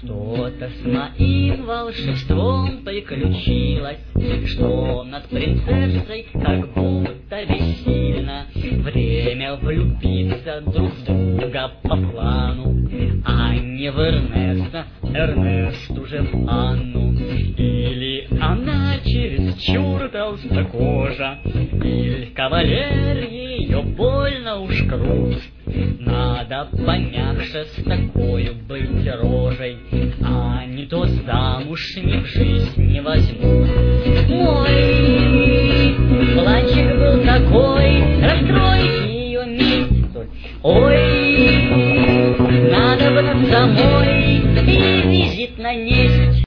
Что-то с моим волшебством приключилось, что над принцессой как будто бессильно. Время влюбиться друг в друга по плану, а не в Эрнеста, Эрнест уже в Анну. Или она чересчур толстокожа, или кавалер ее больно уж крут. Надо помягче с такою быть рожей, а не то замуж ни в жизнь не возьму. Мой